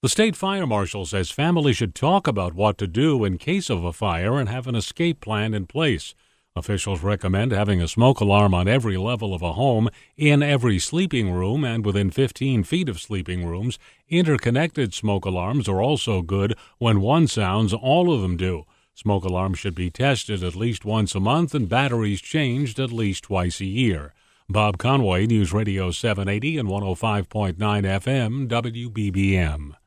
The state fire marshal says families should talk about what to do in case of a fire and have an escape plan in place. Officials recommend having a smoke alarm on every level of a home, in every sleeping room, and within 15 feet of sleeping rooms. Interconnected smoke alarms are also good. When one sounds, all of them do. Smoke alarms should be tested at least once a month and batteries changed at least twice a year. Bob Conway, News Radio 780 and 105.9 FM, WBBM.